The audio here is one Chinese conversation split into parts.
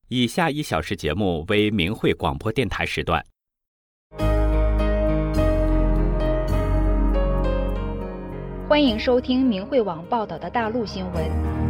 以下1小时节目为明慧广播电台时段。 欢迎收听明慧网报道的大陆新闻。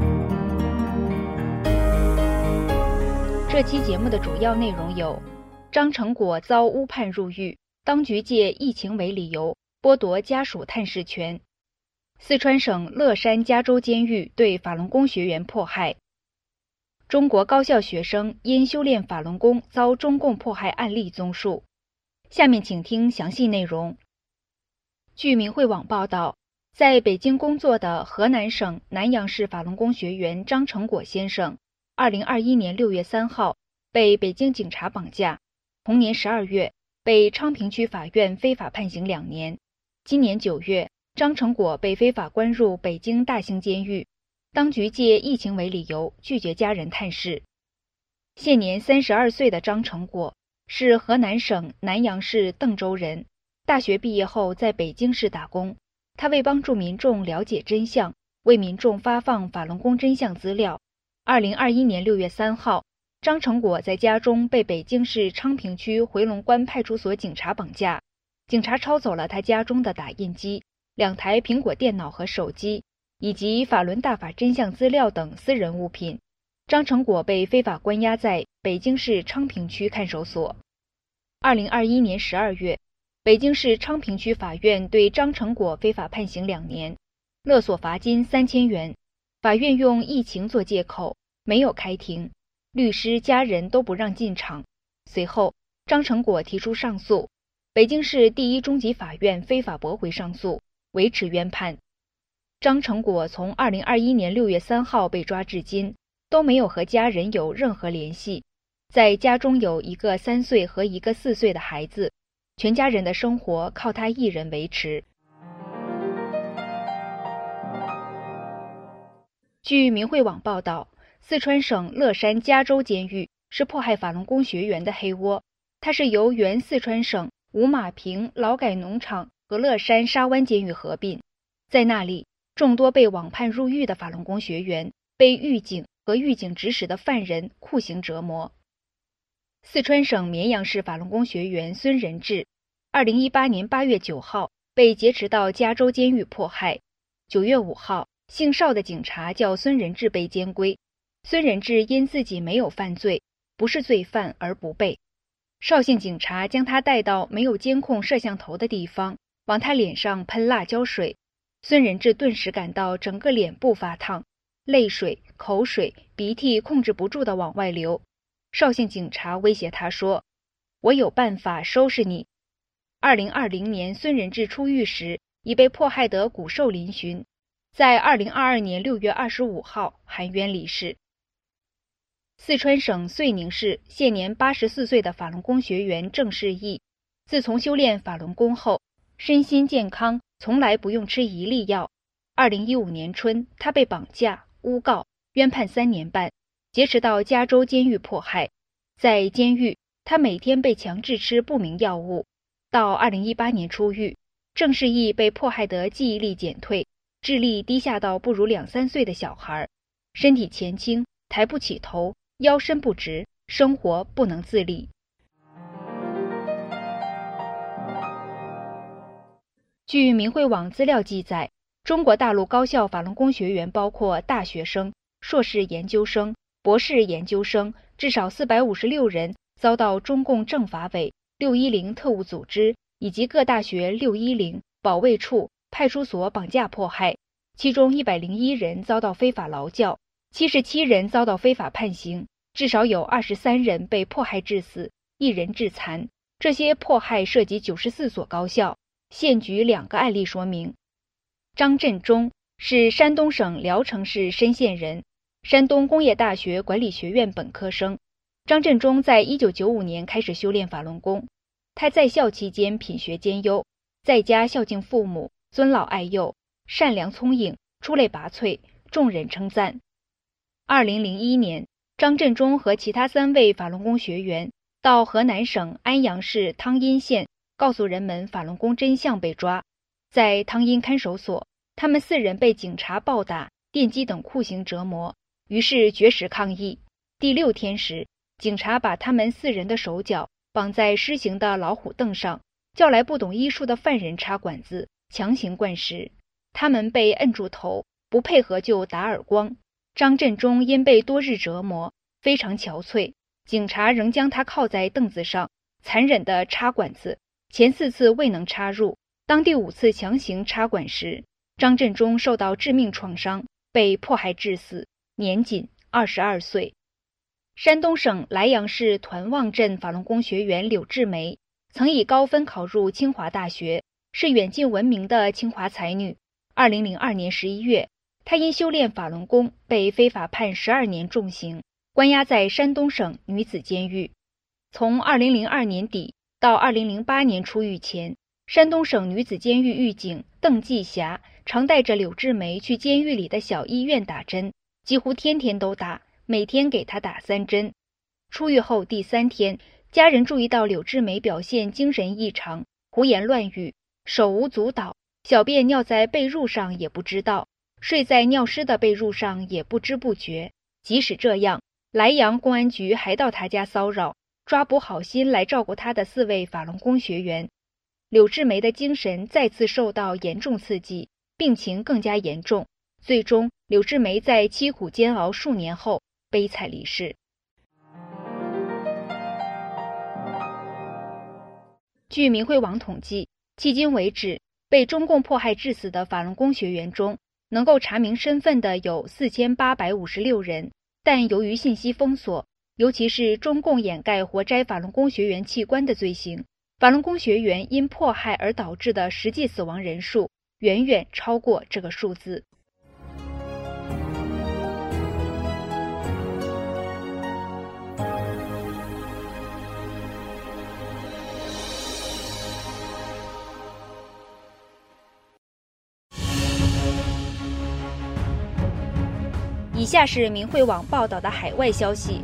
这期节目的主要内容有：张成果遭诬判入狱，当局借疫情为理由剥夺家属探视权；四川省乐山加州监狱对法轮功学员迫害；中国高校学生因修炼法轮功遭中共迫害案例综述。下面请听详细内容。据明慧网报道，在北京工作的河南省南阳市法轮功学员张成果先生2021年6月3号被北京警察绑架，同年12月被昌平区法院非法判刑2年。今年9月，张成果被非法关入北京大兴监狱，当局借疫情为理由拒绝家人探视。现年32岁的张成果是河南省南阳市邓州人，大学毕业后在北京市打工。他为帮助民众了解真相，为民众发放法轮功真相资料。2021年6月3号，张成果在家中被北京市昌平区回龙观派出所警察绑架，警察抄走了他家中的打印机、2台苹果电脑和手机，以及法轮大法真相资料等私人物品。张成果被非法关押在北京市昌平区看守所。2021年12月，北京市昌平区法院对张成果非法判刑2年，勒索罚金3000元。法院用疫情做借口，没有开庭，律师、家人都不让进场。随后，张成果提出上诉，北京市第一中级法院非法驳回上诉，维持原判。张成果从2021年6月3号被抓至今，都没有和家人有任何联系，在家中有一个3岁和一个4岁的孩子，全家人的生活靠他一人维持。据明慧网报道，四川省乐山加州监狱是迫害法轮功学员的黑窝，它是由原四川省五马坪劳改农场和乐山沙湾监狱合并。在那里，众多被网判入狱的法轮功学员被狱警和狱警指使的犯人酷刑折磨。四川省绵阳市法轮功学员孙仁志2018年8月9号被劫持到加州监狱迫害。9月5号，姓邵的警察叫孙仁志被监归。孙仁志因自己没有犯罪，不是罪犯而不被。邵姓警察将他带到没有监控摄像头的地方，往他脸上喷辣椒水。孙仁志顿时感到整个脸部发烫，泪水、口水、鼻涕控制不住地往外流。邵姓警察威胁他说：“我有办法收拾你。”2020年，孙仁志出狱时已被迫害得骨瘦嶙峋，在2022年6月25号含冤离世。四川省遂宁市现年84岁的法轮功学员郑世义，自从修炼法轮功后，身心健康，从来不用吃一粒药。2015年春，他被绑架、诬告、冤判3年半，劫持到加州监狱迫害。在监狱，他每天被强制吃不明药物。到2018年出狱，郑世义被迫害得记忆力减退，智力低下到不如2-3岁的小孩，身体前倾，抬不起头，腰身不直，生活不能自理。据明慧网资料记载，中国大陆高校法轮功学员包括大学生、硕士研究生、博士研究生，至少456人遭到中共政法委、610特务组织以及各大学610、保卫处、派出所绑架迫害，其中101人遭到非法劳教，77人遭到非法判刑，至少有23人被迫害致死，1人致残。这些迫害涉及94所高校。现举2个案例说明。张振中是山东省聊城市深县人，山东工业大学管理学院本科生。张振中在1995年开始修炼法轮功，他在校期间品学兼优，在家孝敬父母，尊老爱幼，善良聪颖，出类拔萃，众人称赞。2001年，张振中和其他3位法轮功学员到河南省安阳市汤阴县告诉人们法轮功真相被抓。在汤阴看守所，他们4人被警察暴打、电击等酷刑折磨，于是绝食抗议。第6天时， 警察把他们4人的手脚绑在狮形的老虎凳上，叫来不懂医术的犯人插管子，强行灌食。他们被摁住头，不配合就打耳光。张振中因被多日折磨，非常憔悴，警察仍将他靠在凳子上，残忍地插管子。前4次未能插入，当第5次强行插管时，张振中受到致命创伤，被迫害致死，年仅22岁。山东省莱阳市团望镇法轮功学员柳志梅曾以高分考入清华大学，是远近闻名的清华才女。2002年11月，她因修炼法轮功被非法判12年重刑，关押在山东省女子监狱。从2002年底到2008年出狱前，山东省女子监狱狱警邓继霞常带着柳志梅去监狱里的小医院打针，几乎天天都打，每天给她打3针。出狱后第3天，家人注意到柳志梅表现精神异常，胡言乱语，手舞足蹈，小便尿在被褥上也不知道，睡在尿湿的被褥上也不知不觉。即使这样，莱阳公安局还到她家骚扰，抓捕好心来照顾她的4位法轮功学员。柳志梅的精神再次受到严重刺激，病情更加严重，最终柳志梅在凄苦煎熬数年后悲惨离世。据明慧网统计，迄今为止，被中共迫害致死的法轮功学员中，能够查明身份的有4856人，但由于信息封锁，尤其是中共掩盖活摘法轮功学员器官的罪行，法轮功学员因迫害而导致的实际死亡人数远远超过这个数字。以下是明慧网报道的海外消息，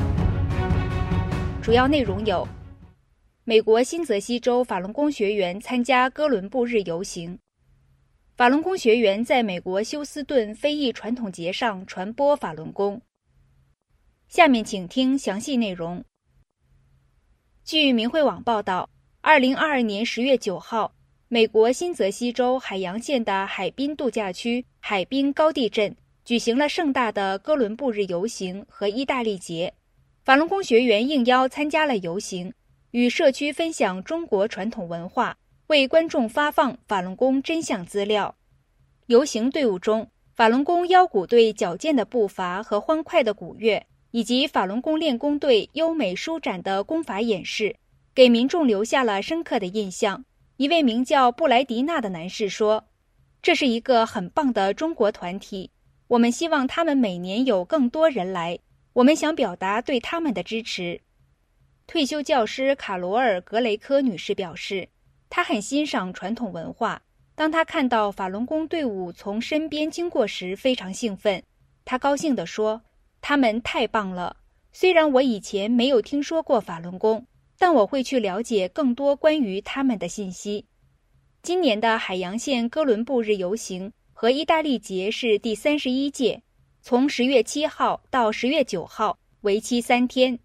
主要内容有：美国新泽西州法轮功学员参加哥伦布日游行；法轮功学员在美国休斯顿非裔传统节上传播法轮功。下面请听详细内容。据明慧网报道，2022年10月9号，美国新泽西州海洋县的海滨度假区海滨高地镇举行了盛大的哥伦布日游行和意大利节，法轮功学员应邀参加了游行，与社区分享中国传统文化，为观众发放法轮功真相资料。游行队伍中，法轮功腰鼓队矫健的步伐和欢快的鼓乐，以及法轮功练功队优美舒展的功法演示，给民众留下了深刻的印象。一位名叫布莱迪纳的男士说：“这是一个很棒的中国团体，我们希望他们每年有更多人来，我们想表达对他们的支持。”退休教师卡罗尔·格雷科女士表示，她很欣赏传统文化，当她看到法轮功队伍从身边经过时非常兴奋。她高兴地说：“他们太棒了，虽然我以前没有听说过法轮功，但我会去了解更多关于他们的信息。”今年的海洋县哥伦布日游行和意大利节是第31届，从10月7号到10月9号，为期3天。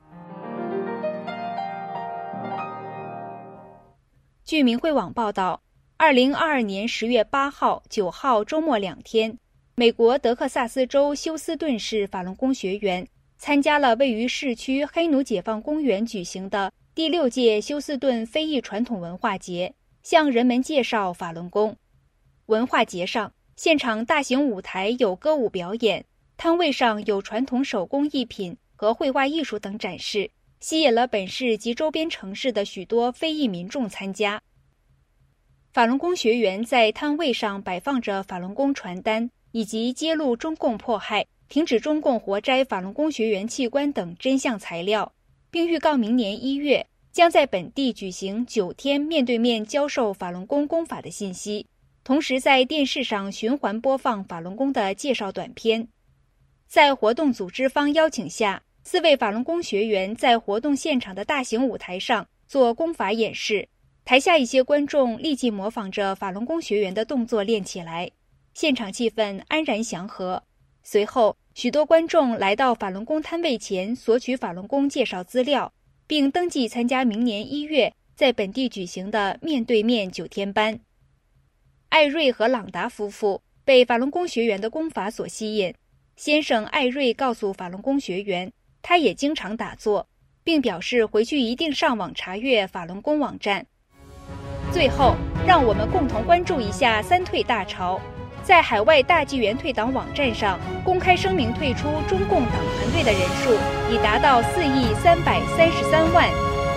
据明慧网报道，2022年10月8号、9号周末2天，美国德克萨斯州休斯顿市法轮功学员参加了位于市区黑奴解放公园举行的第6届休斯顿非裔传统文化节，向人们介绍法轮功。文化节上，现场大型舞台有歌舞表演，摊位上有传统手工艺品和绘画艺术等展示，吸引了本市及周边城市的许多非裔民众参加。法轮功学员在摊位上摆放着法轮功传单，以及揭露中共迫害、停止中共活摘法轮功学员器官等真相材料，并预告明年1月将在本地举行9天面对面教授法轮功功法的信息，同时在电视上循环播放法轮功的介绍短片。在活动组织方邀请下，4位法轮功学员在活动现场的大型舞台上做功法演示，台下一些观众立即模仿着法轮功学员的动作练起来，现场气氛安然祥和。随后许多观众来到法轮功摊位前索取法轮功介绍资料，并登记参加明年1月在本地举行的面对面9天班。艾瑞和朗达夫妇被法轮功学员的功法所吸引，先生艾瑞告诉法轮功学员，他也经常打坐，并表示回去一定上网查阅法轮功网站。最后，让我们共同关注一下三退大潮。在海外大纪元退党网站上公开声明退出中共党团队的人数已达到4.333亿。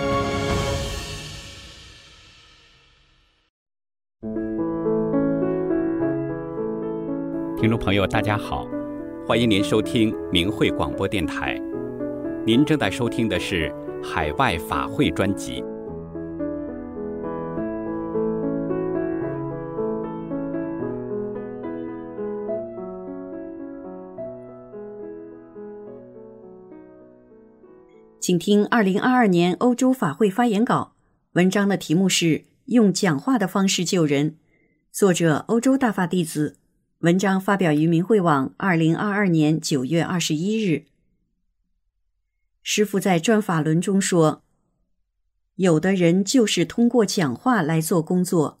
听众朋友，大家好，欢迎您收听明慧广播电台。您正在收听的是海外法会专辑。 请听2022年欧洲法会发言稿，文章的题目是用讲话的方式救人，作者欧洲大法弟子，文章发表于明慧网2022年9月21日。师父在转法轮中说，有的人就是通过讲话来做工作。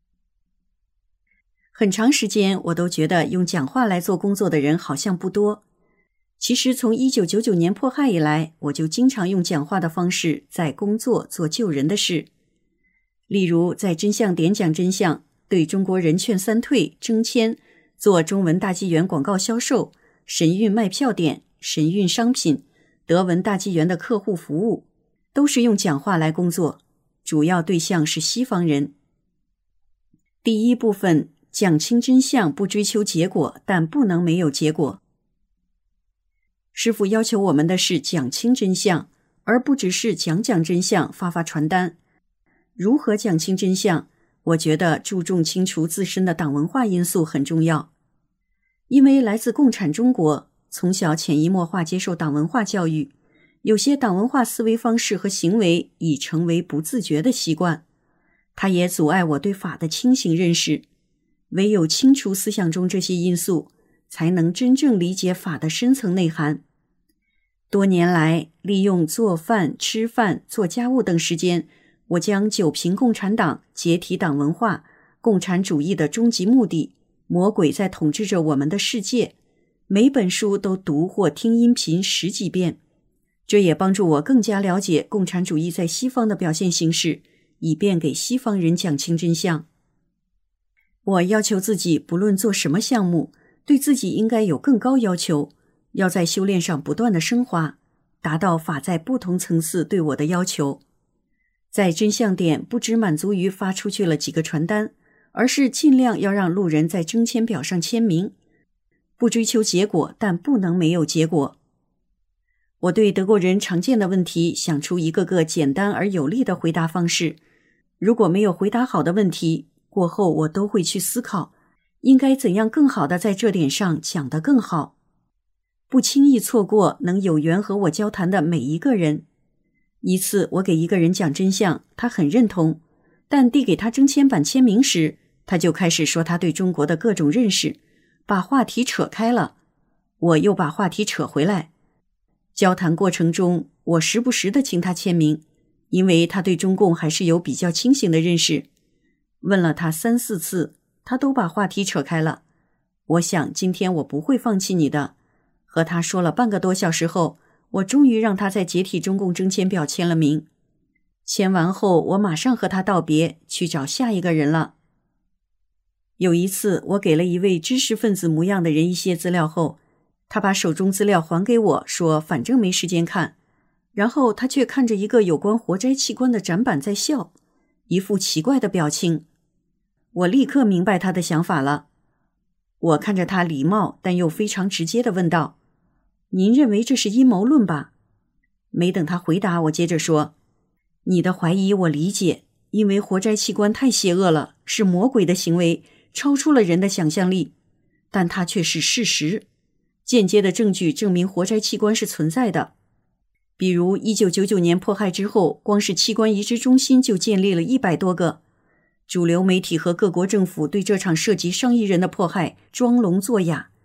很长时间我都觉得用讲话来做工作的人好像不多。其实从1999年迫害以来，我就经常用讲话的方式在工作做救人的事。例如在真相点讲真相，对中国人劝三退征签，做中文大纪元广告销售，神韵卖票点，神韵商品，德文大纪元的客户服务，都是用讲话来工作，主要对象是西方人。第一部分，讲清真相，不追求结果，但不能没有结果。师父要求我们的是讲清真相，而不只是讲真相，发传单。如何讲清真相？我觉得注重清除自身的党文化因素很重要。因为来自共产中国，从小潜移默化接受党文化教育，有些党文化思维方式和行为已成为不自觉的习惯，它也阻碍我对法的清醒认识。唯有清除思想中这些因素，才能真正理解法的深层内涵。多年来，利用做饭、吃饭、做家务等时间，我将九评共产党、解体党文化、共产主义的终极目的、魔鬼在统治着我们的世界，每本书都读或听音频10几遍。这也帮助我更加了解共产主义在西方的表现形式，以便给西方人讲清真相。我要求自己，不论做什么项目，对自己应该有更高要求，要在修炼上不断的升华，达到法在不同层次对我的要求。在真相点不只满足于发出去了几个传单，而是尽量要让路人在征签表上签名，不追求结果，但不能没有结果。我对德国人常见的问题想出一个个简单而有力的回答方式，如果没有回答好的问题，过后我都会去思考，应该怎样更好的在这点上讲得更好。不轻易错过能有缘和我交谈的每一个人。一次我给一个人讲真相，他很认同，但递给他征签版签名时，他就开始说他对中国的各种认识，把话题扯开了。我又把话题扯回来。交谈过程中，我时不时地请他签名，因为他对中共还是有比较清醒的认识。问了他3、4次，他都把话题扯开了。我想今天我不会放弃你的。和他说了半个多小时后，我终于让他在解体中共征签表签了名。签完后，我马上和他道别，去找下一个人了。有一次，我给了一位知识分子模样的人一些资料后，他把手中资料还给我，说反正没时间看。然后他却看着一个有关活摘器官的展板在笑，一副奇怪的表情。我立刻明白他的想法了。我看着他礼貌但又非常直接地问道，您认为这是阴谋论吧？没等他回答，我接着说，你的怀疑我理解，因为活摘器官太邪恶了，是魔鬼的行为，超出了人的想象力，但它却是事实。间接的证据证明活摘器官是存在的。比如1999年迫害之后，光是器官移植中心就建立了100多个。主流媒体和各国政府对这场涉及上亿人的迫害装聋作哑，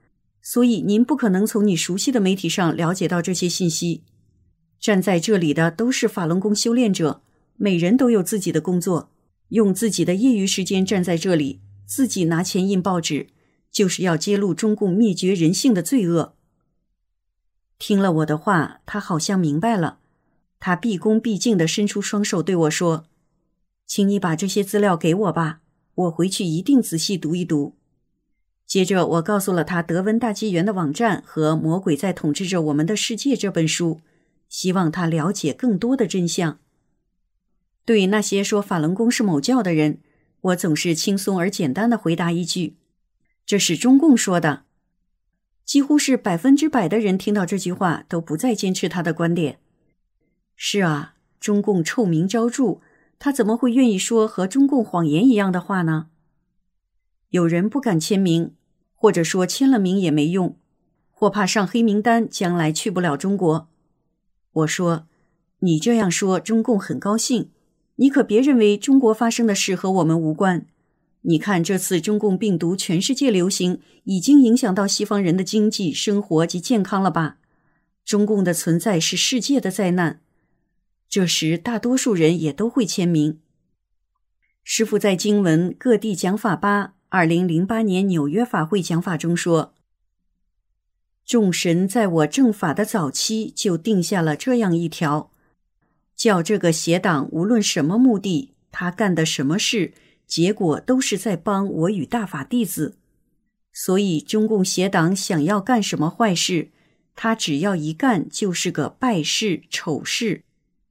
所以您不可能从你熟悉的媒体上了解到这些信息。站在这里的都是法轮功修炼者，每人都有自己的工作，用自己的业余时间站在这里，自己拿钱印报纸，就是要揭露中共灭绝人性的罪恶。听了我的话，他好像明白了，他毕恭毕敬地伸出双手对我说：请你把这些资料给我吧，我回去一定仔细读一读。接着我告诉了他德文大纪元的网站和《魔鬼在统治着我们的世界》这本书，希望他了解更多的真相。对那些说法轮功是某教的人，我总是轻松而简单地回答一句：这是中共说的。几乎是100%的人听到这句话都不再坚持他的观点。是啊，中共臭名昭著，他怎么会愿意说和中共谎言一样的话呢？有人不敢签名，或者说签了名也没用，或怕上黑名单，将来去不了中国。我说，你这样说中共很高兴，你可别认为中国发生的事和我们无关。你看这次中共病毒全世界流行，已经影响到西方人的经济、生活及健康了吧？中共的存在是世界的灾难。这时大多数人也都会签名。师父在经文各地讲法吧2008年纽约法会讲法中说，众神在我正法的早期就定下了这样一条，叫这个邪党无论什么目的，他干的什么事，结果都是在帮我与大法弟子。所以中共邪党想要干什么坏事，他只要一干就是个败事、丑事。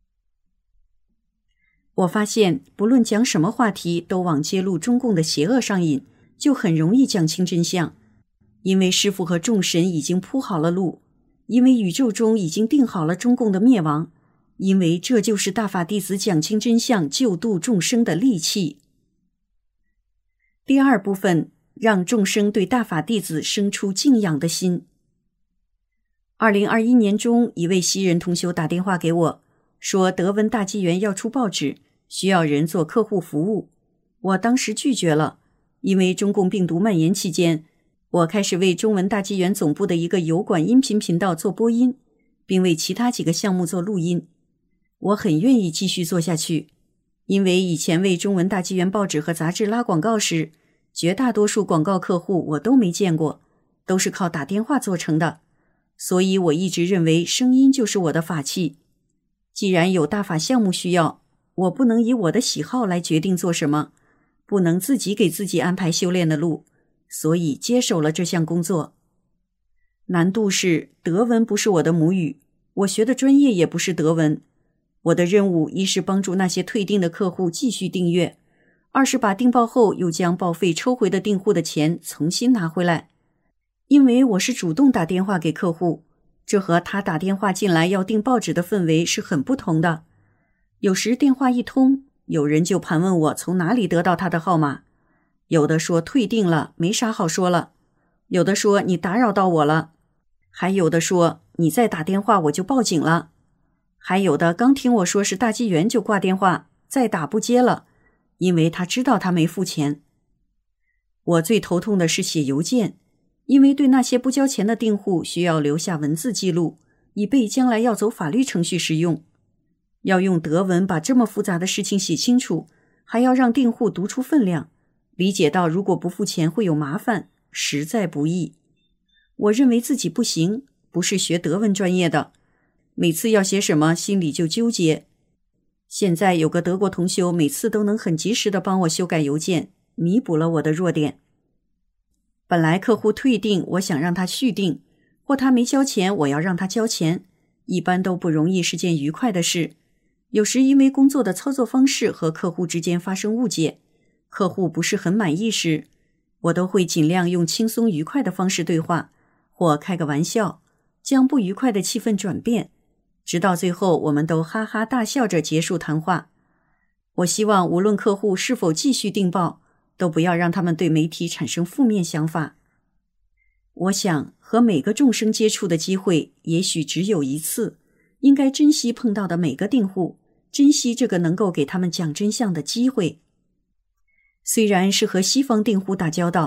我发现不论讲什么话题都往揭露中共的邪恶上瘾，就很容易讲清真相。因为师父和众神已经铺好了路，因为宇宙中已经定好了中共的灭亡，因为这就是大法弟子讲清真相、救度众生的利器。第二部分，让众生对大法弟子生出敬仰的心。2021年中，一位西人同修打电话给我，说德文大纪元要出报纸，需要人做客户服务。我当时拒绝了，因为中共病毒蔓延期间，我开始为中文大纪元总部的一个油管音频频道做播音，并为其他几个项目做录音。我很愿意继续做下去，因为以前为中文大纪元报纸和杂志拉广告时，绝大多数广告客户我都没见过，都是靠打电话做成的，所以我一直认为声音就是我的法器。既然有大法项目需要，我不能以我的喜好来决定做什么，不能自己给自己安排修炼的路，所以接手了这项工作。难度是德文不是我的母语，我学的专业也不是德文。我的任务一是帮助那些退订的客户继续订阅，二是把订报后又将报废抽回的订户的钱重新拿回来。因为我是主动打电话给客户，这和他打电话进来要订报纸的氛围是很不同的。有时电话一通，有人就盘问我从哪里得到他的号码，有的说退订了，没啥好说了，有的说你打扰到我了，还有的说你再打电话我就报警了，还有的刚听我说是大纪元就挂电话，再打不接了，因为他知道他没付钱。我最头痛的是写邮件，因为对那些不交钱的订户需要留下文字记录，以备将来要走法律程序时用。要用德文把这么复杂的事情写清楚，还要让订户读出分量，理解到如果不付钱会有麻烦，实在不易。我认为自己不行，不是学德文专业的，每次要写什么心里就纠结。现在有个德国同修每次都能很及时地帮我修改邮件，弥补了我的弱点。本来客户退订，我想让他续订，或他没交钱，我要让他交钱，一般都不容易是件愉快的事。有时因为工作的操作方式和客户之间发生误解，客户不是很满意时，我都会尽量用轻松愉快的方式对话，或开个玩笑，将不愉快的气氛转变，直到最后我们都哈哈大笑着结束谈话。我希望无论客户是否继续订报，都不要让他们对媒体产生负面想法。我想和每个众生接触的机会也许只有一次，应该珍惜碰到的每个订户，珍惜这个能够给他们讲真相的机会。虽然是和西方订户打交道，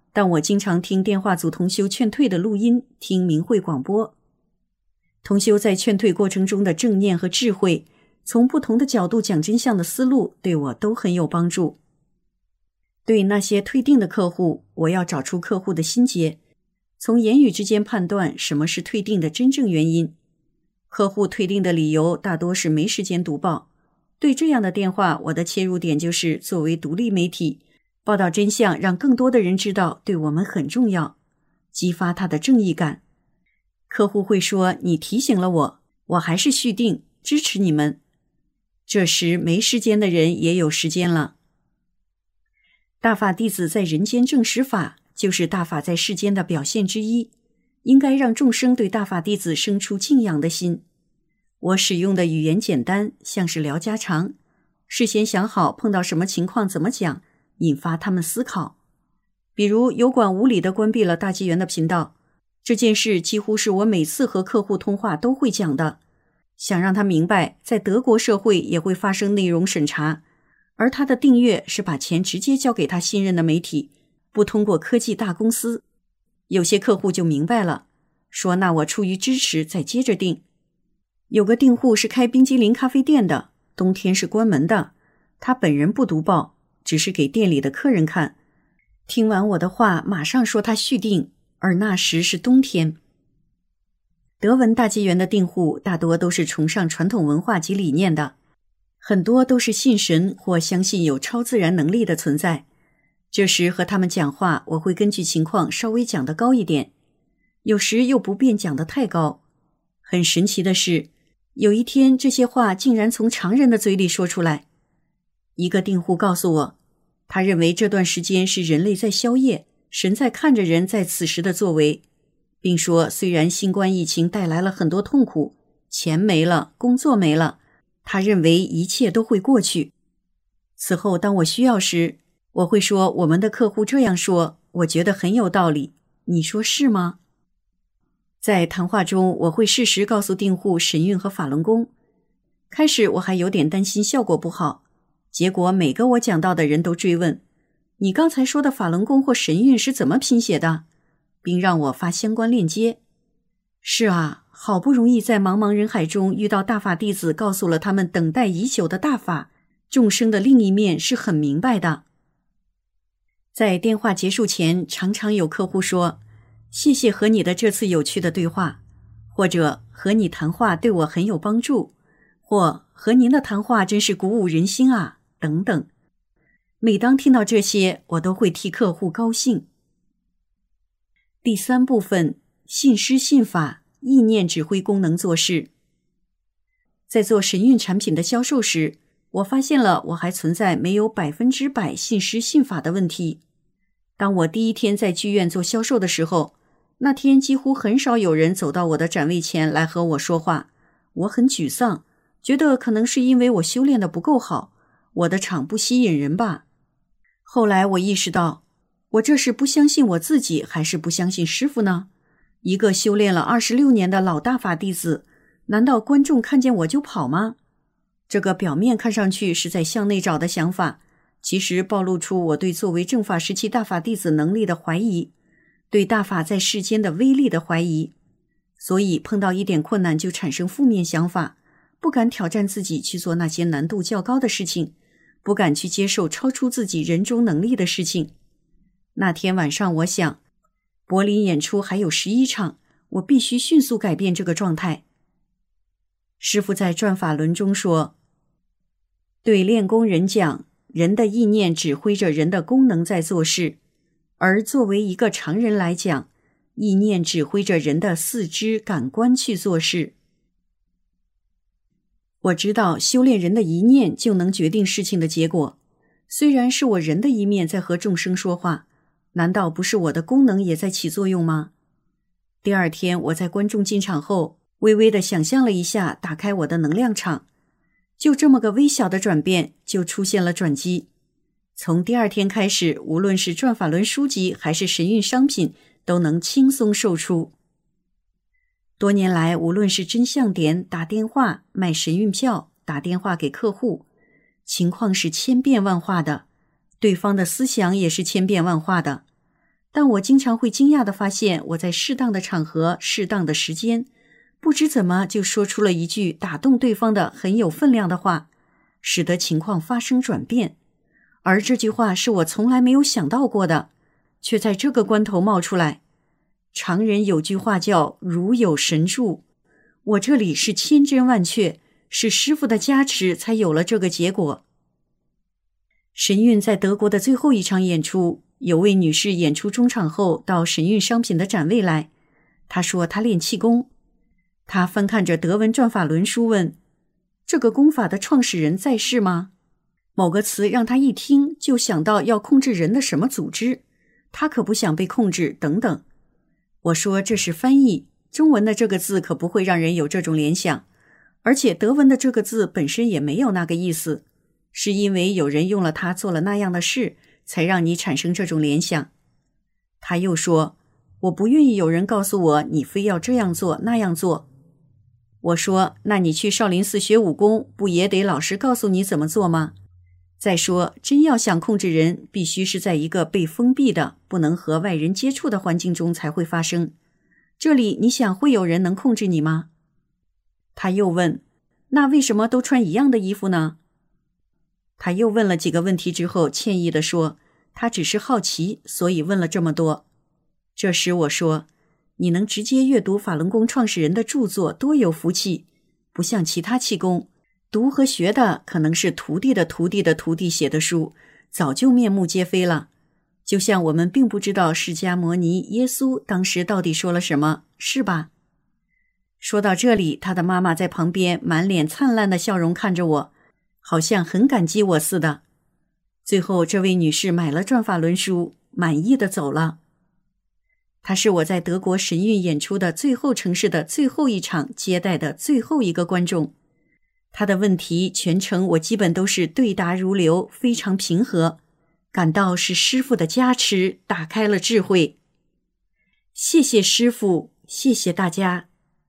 但我经常听电话组同修劝退的录音，听明慧广播。同修在劝退过程中的正念和智慧，从不同的角度讲真相的思路，对我都很有帮助。对那些退订的客户，我要找出客户的心结，从言语之间判断什么是退订的真正原因。客户退订的理由大多是没时间读报。对这样的电话，我的切入点就是作为独立媒体，报道真相，让更多的人知道对我们很重要，激发他的正义感。客户会说，你提醒了我，我还是续订，支持你们。这时没时间的人也有时间了。大法弟子在人间正实法，就是大法在世间的表现之一，应该让众生对大法弟子生出敬仰的心。我使用的语言简单，像是聊家常，事先想好碰到什么情况怎么讲，引发他们思考。比如油管无理地关闭了大纪元的频道，这件事几乎是我每次和客户通话都会讲的，想让他明白在德国社会也会发生内容审查，而他的订阅是把钱直接交给他信任的媒体，不通过科技大公司。有些客户就明白了，说那我出于支持再接着订。有个订户是开冰激凌咖啡店的，冬天是关门的，他本人不读报，只是给店里的客人看。听完我的话，马上说他续订，而那时是冬天。德文大纪元的订户大多都是崇尚传统文化及理念的，很多都是信神或相信有超自然能力的存在。这时和他们讲话，我会根据情况稍微讲得高一点，有时又不便讲得太高。很神奇的是，有一天这些话竟然从常人的嘴里说出来。一个订户告诉我，他认为这段时间是人类在宵夜，神在看着人在此时的作为，并说虽然新冠疫情带来了很多痛苦，钱没了，工作没了，他认为一切都会过去。此后当我需要时，我会说我们的客户这样说，我觉得很有道理，你说是吗？在谈话中，我会适时告诉订户神韵和法轮功。开始我还有点担心效果不好，结果每个我讲到的人都追问，你刚才说的法轮功或神韵是怎么拼写的？并让我发相关链接。是啊，好不容易在茫茫人海中遇到大法弟子，告诉了他们等待已久的大法，众生的另一面是很明白的。在电话结束前，常常有客户说，谢谢和你的这次有趣的对话，或者和你谈话对我很有帮助，或和您的谈话真是鼓舞人心啊，等等。每当听到这些，我都会替客户高兴。第三部分，信师信法，意念指挥功能做事。在做神韵产品的销售时，我发现了我还存在没有100%信师信法的问题。当我第一天在剧院做销售的时候，那天几乎很少有人走到我的展位前来和我说话，我很沮丧，觉得可能是因为我修炼的不够好，我的场不吸引人吧。后来我意识到，我这是不相信我自己，还是不相信师父呢？一个修炼了26年的老大法弟子，难道观众看见我就跑吗？这个表面看上去是在向内找的想法，其实暴露出我对作为正法时期大法弟子能力的怀疑，对大法在世间的威力的怀疑。所以碰到一点困难就产生负面想法，不敢挑战自己去做那些难度较高的事情，不敢去接受超出自己人中能力的事情。那天晚上我想，柏林演出还有11场，我必须迅速改变这个状态。师父在转法轮中说，对练功人讲，人的意念指挥着人的功能在做事，而作为一个常人来讲，意念指挥着人的四肢感官去做事。我知道修炼人的一念就能决定事情的结果，虽然是我人的一面在和众生说话，难道不是我的功能也在起作用吗？第二天我在观众进场后，微微地想象了一下，打开我的能量场，就这么个微小的转变，就出现了转机。从第二天开始，无论是转法轮书籍还是神韵商品，都能轻松售出。多年来，无论是真相点、打电话、卖神韵票、打电话给客户，情况是千变万化的，对方的思想也是千变万化的。 但我经常会惊讶地发现，我在适当的场合、适当的时间，不知怎么就说出了一句打动对方的很有分量的话，使得情况发生转变。而这句话是我从来没有想到过的，却在这个关头冒出来。常人有句话叫如有神助，我这里是千真万确，是师父的加持才有了这个结果。神韵在德国的最后一场演出，有位女士演出中场后到神韵商品的展位来，她说她练气功。她翻看着德文转法轮书问，这个功法的创始人在世吗？某个词让她一听就想到要控制人的什么组织，她可不想被控制等等。我说这是翻译，中文的这个字可不会让人有这种联想，而且德文的这个字本身也没有那个意思，是因为有人用了它做了那样的事，才让你产生这种联想。他又说，我不愿意有人告诉我你非要这样做那样做。我说，那你去少林寺学武功，不也得老师告诉你怎么做吗？再说，真要想控制人，必须是在一个被封闭的、不能和外人接触的环境中才会发生。这里你想会有人能控制你吗？他又问，那为什么都穿一样的衣服呢？他又问了几个问题之后，歉意地说，他只是好奇，所以问了这么多。这时我说，你能直接阅读法轮功创始人的著作，多有福气，不像其他气功，读和学的可能是徒弟的徒弟的徒弟写的书，早就面目皆非了。就像我们并不知道释迦牟尼耶稣当时到底说了什么，是吧？说到这里，他的妈妈在旁边满脸灿烂的笑容看着我，好像很感激我似的。最后这位女士买了转法轮书，满意的走了。她是我在德国神韵演出的最后城市的最后一场接待的最后一个观众。她的问题全程我基本都是对答如流，非常平和，感到是师父的加持打开了智慧。谢谢师父，谢谢大家。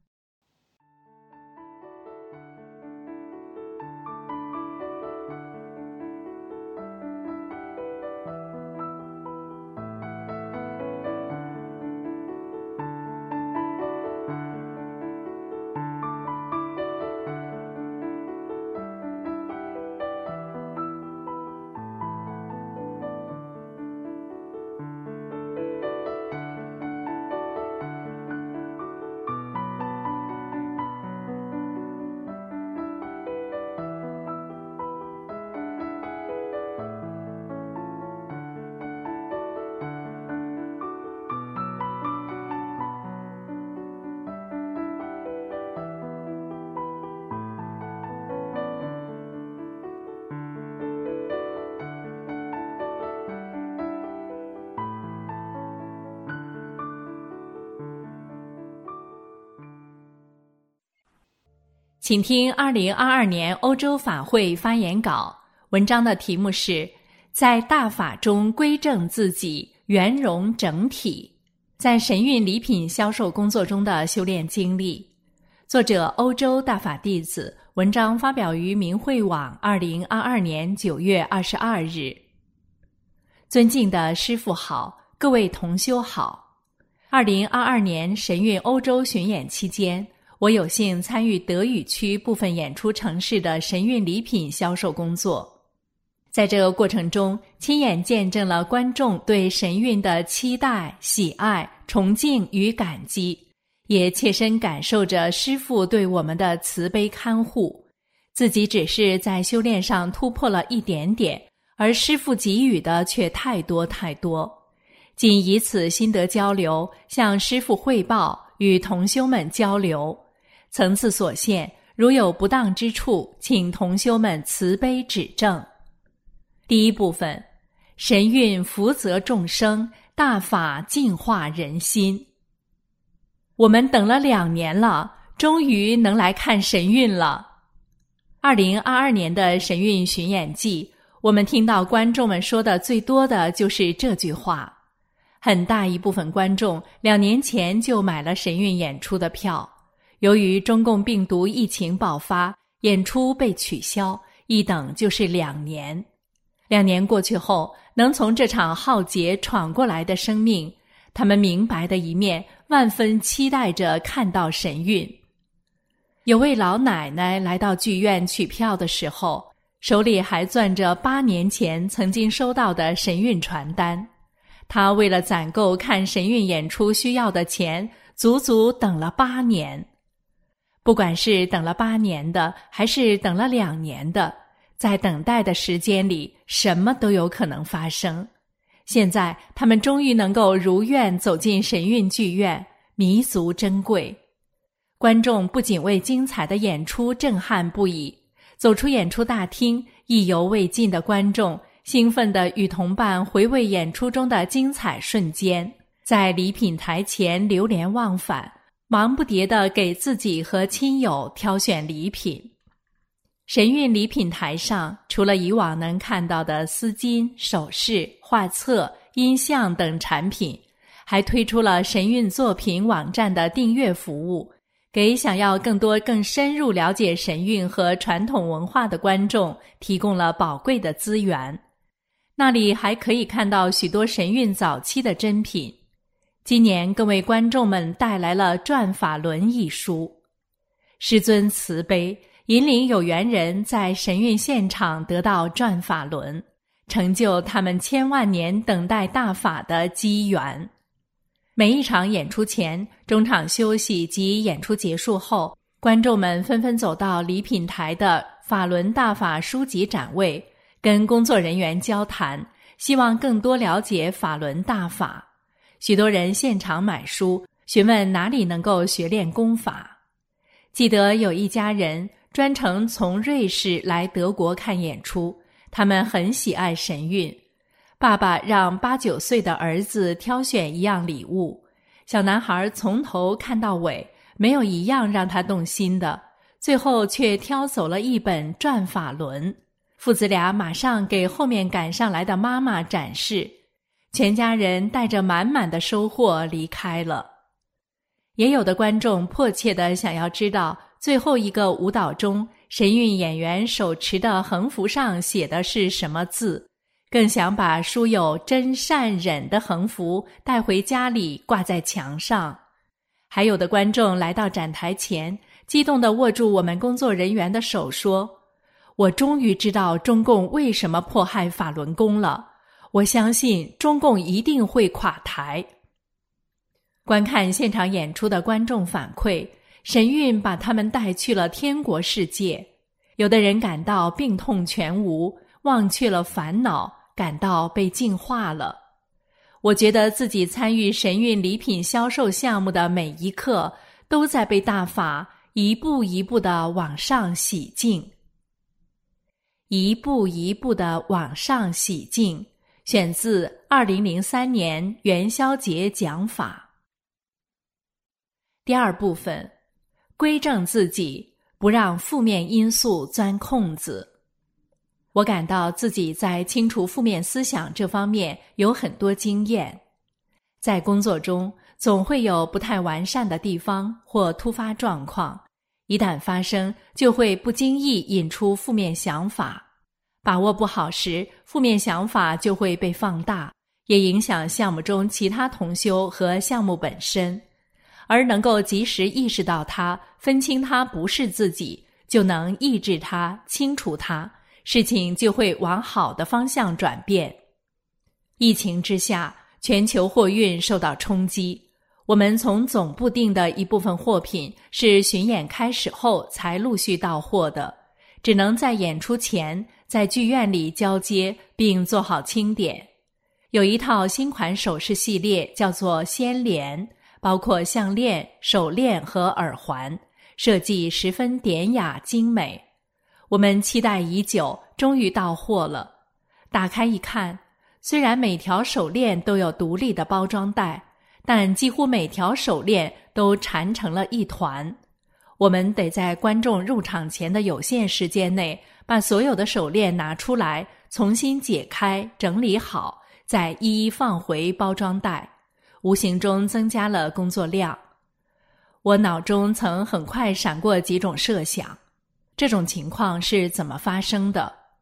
请听2022年欧洲法会发言稿，文章的题目是在大法中归正自己，圆融整体，在神韵礼品销售工作中的修炼经历。作者欧洲大法弟子，文章发表于明慧网2022年9月22日。尊敬的师父好，各位同修好。2022年神韵欧洲巡演期间，我有幸参与德语区部分演出城市的神韵礼品销售工作。在这个过程中，亲眼见证了观众对神韵的期待、喜爱、崇敬与感激，也切身感受着师父对我们的慈悲看护。自己只是在修炼上突破了一点点，而师父给予的却太多太多。仅以此心得交流，向师父汇报，与同修们交流。层次所限，如有不当之处，请同修们慈悲指正。第一部分，神韵福泽众生，大法净化人心。我们等了2年了，终于能来看神韵了。2022年的神韵巡演季，我们听到观众们说的最多的就是这句话。很大一部分观众2年前就买了神韵演出的票。由于中共病毒疫情爆发，演出被取消，一等就是2年。 2年过去后，能从这场浩劫闯过来的生命，他们明白的一面，万分期待着看到神韵。有位老奶奶来到剧院取票的时候，手里还攥着8年前曾经收到的神韵传单。她为了攒够看神韵演出需要的钱，足足等了8年。不管是等了8年的，还是等了2年的，在等待的时间里，什么都有可能发生。现在他们终于能够如愿走进神韵剧院，弥足珍贵。观众不仅为精彩的演出震撼不已，走出演出大厅，意犹未尽的观众兴奋地与同伴回味演出中的精彩瞬间，在礼品台前流连忘返，忙不迭地给自己和亲友挑选礼品。神韵礼品台上，除了以往能看到的丝巾、首饰、画册、音像等产品，还推出了神韵作品网站的订阅服务，给想要更深入了解神韵和传统文化的观众提供了宝贵的资源。那里还可以看到许多神韵早期的珍品。今年更为观众们带来了《转法轮》一书。师尊慈悲，引领有缘人在神韵现场得到转法轮，成就他们千万年等待大法的机缘。每一场演出前、中场休息及演出结束后，观众们纷纷走到礼品台的法轮大法书籍展位，跟工作人员交谈，希望更多了解法轮大法。许多人现场买书，询问哪里能够学练功法。记得有一家人专程从瑞士来德国看演出，他们很喜爱神韵。爸爸让8、9岁的儿子挑选一样礼物，小男孩从头看到尾，没有一样让他动心的，最后却挑走了一本《转法轮》。父子俩马上给后面赶上来的妈妈展示，全家人带着满满的收获离开了。也有的观众迫切地想要知道最后一个舞蹈中神韵演员手持的横幅上写的是什么字，更想把书有真善忍的横幅带回家里挂在墙上。还有的观众来到展台前，激动地握住我们工作人员的手说，我终于知道中共为什么迫害法轮功了，我相信中共一定会垮台。观看现场演出的观众反馈，神韵把他们带去了天国世界。有的人感到病痛全无，忘却了烦恼，感到被净化了。我觉得自己参与神韵礼品销售项目的每一刻，都在被大法一步一步地往上洗净。一步一步地往上洗净，选自2003年元宵节讲法。第二部分，归正自己，不让负面因素钻空子。我感到自己在清除负面思想这方面有很多经验。在工作中，总会有不太完善的地方或突发状况，一旦发生，就会不经意引出负面想法。把握不好时，负面想法就会被放大，也影响项目中其他同修和项目本身。而能够及时意识到它，分清它不是自己，就能抑制它，清除它，事情就会往好的方向转变。疫情之下，全球货运受到冲击，我们从总部订的一部分货品是巡演开始后才陆续到货的，只能在演出前在剧院里交接并做好清点。有一套新款首饰系列叫做仙莲，包括项链、手链和耳环，设计十分典雅精美。我们期待已久，终于到货了。打开一看，虽然每条手链都有独立的包装袋，但几乎每条手链都缠成了一团。我们得在观众入场前的有限时间内，把所有的手链拿出来，重新解开，整理好，再一一放回包装袋，无形中增加了工作量。我脑中曾很快闪过几种设想，这种情况是怎么发生的？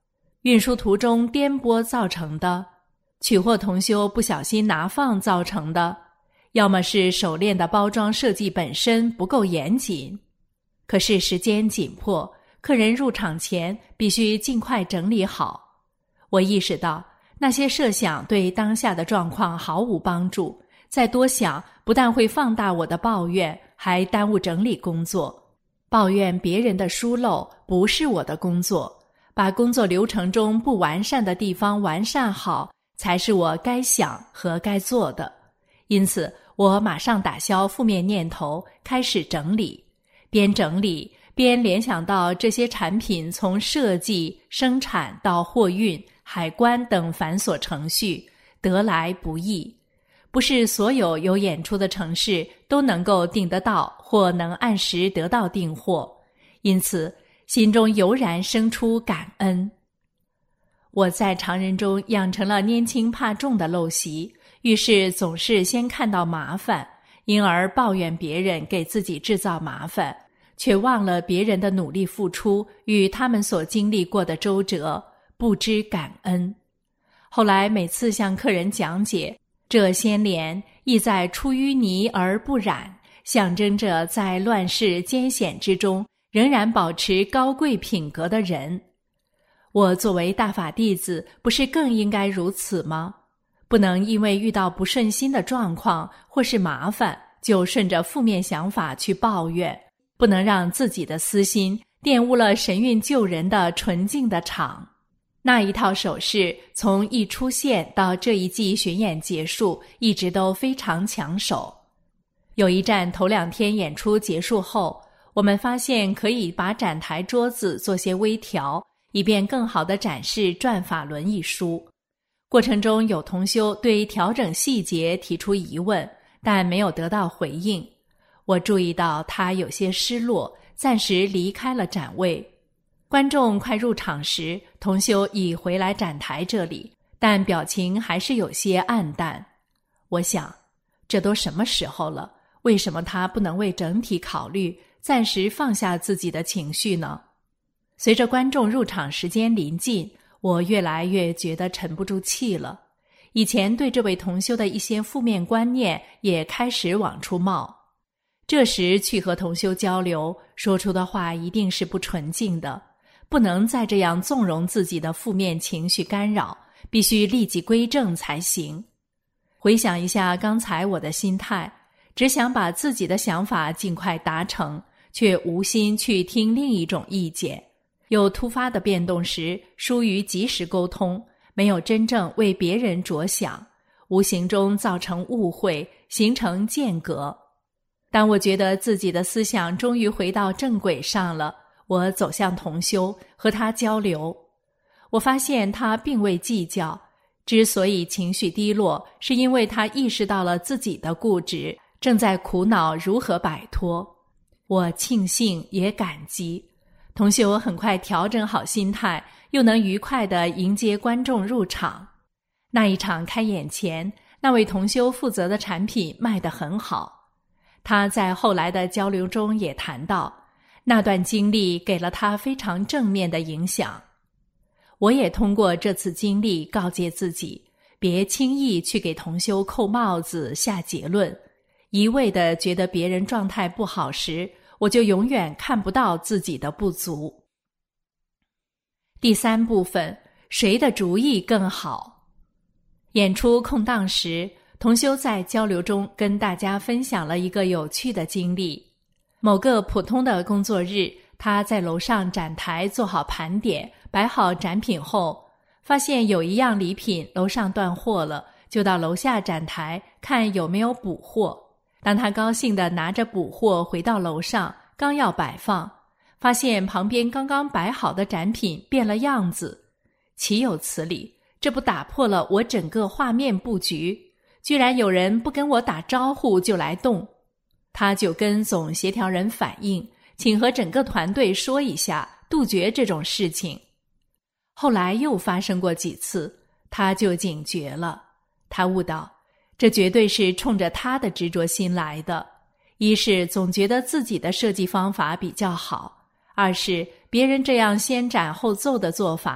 运输途中颠簸造成的，取货同修不小心拿放造成的，要么是手链的包装设计本身不够严谨。可是时间紧迫，客人入场前必须尽快整理好。我意识到那些设想对当下的状况毫无帮助，再多想不但会放大我的抱怨，还耽误整理工作。抱怨别人的疏漏不是我的工作，把工作流程中不完善的地方完善好，才是我该想和该做的。因此，我马上打消负面念头，开始整理。边整理边联想到这些产品从设计、生产到货运、海关等繁琐程序，得来不易。不是所有有演出的城市都能够订得到或能按时得到订货，因此心中油然生出感恩。我在常人中养成了拈轻怕重的陋习，遇事总是先看到麻烦，因而抱怨别人给自己制造麻烦，却忘了别人的努力付出与他们所经历过的周折，不知感恩。后来每次向客人讲解，这先廉意在出淤泥而不染，象征着在乱世艰险之中仍然保持高贵品格的人。我作为大法弟子，不是更应该如此吗？不能因为遇到不顺心的状况或是麻烦，就顺着负面想法去抱怨，不能让自己的私心玷污了神韵救人的纯净的场。那一套手势从一出现到这一季巡演结束，一直都非常抢手。有一站头2天演出结束后，我们发现可以把展台桌子做些微调，以便更好地展示《转法轮》一书。过程中有同修对调整细节提出疑问，但没有得到回应。我注意到他有些失落，暂时离开了展位。观众快入场时，同修已回来展台这里，但表情还是有些黯淡。我想，这都什么时候了，为什么他不能为整体考虑，暂时放下自己的情绪呢？随着观众入场时间临近，我越来越觉得沉不住气了。以前对这位同修的一些负面观念也开始往出冒。这时去和同修交流，说出的话一定是不纯净的，不能再这样纵容自己的负面情绪干扰，必须立即归正才行。回想一下刚才我的心态，只想把自己的想法尽快达成，却无心去听另一种意见。有突发的变动时，疏于及时沟通，没有真正为别人着想，无形中造成误会，形成间隔。当我觉得自己的思想终于回到正轨上了，我走向同修，和他交流。我发现他并未计较，之所以情绪低落，是因为他意识到了自己的固执，正在苦恼如何摆脱。我庆幸也感激。同修很快调整好心态，又能愉快地迎接观众入场。那一场开演前，那位同修负责的产品卖得很好。他在后来的交流中也谈到，那段经历给了他非常正面的影响。我也通过这次经历告诫自己，别轻易去给同修扣帽子下结论，一味地觉得别人状态不好时，我就永远看不到自己的不足。第3部分，谁的主意更好？演出空档时，同修在交流中跟大家分享了一个有趣的经历。某个普通的工作日，他在楼上展台做好盘点，摆好展品后，发现有一样礼品楼上断货了，就到楼下展台看有没有补货。当他高兴地拿着补货回到楼上，刚要摆放，发现旁边刚刚摆好的展品变了样子。岂有此理，这不打破了我整个画面布局，居然有人不跟我打招呼就来动。他就跟总协调人反映，请和整个团队说一下，杜绝这种事情。后来又发生过几次，他就警觉了。他悟到，这绝对是冲着他的执着心来的。一是总觉得自己的设计方法比较好，二是别人这样先斩后奏的做法，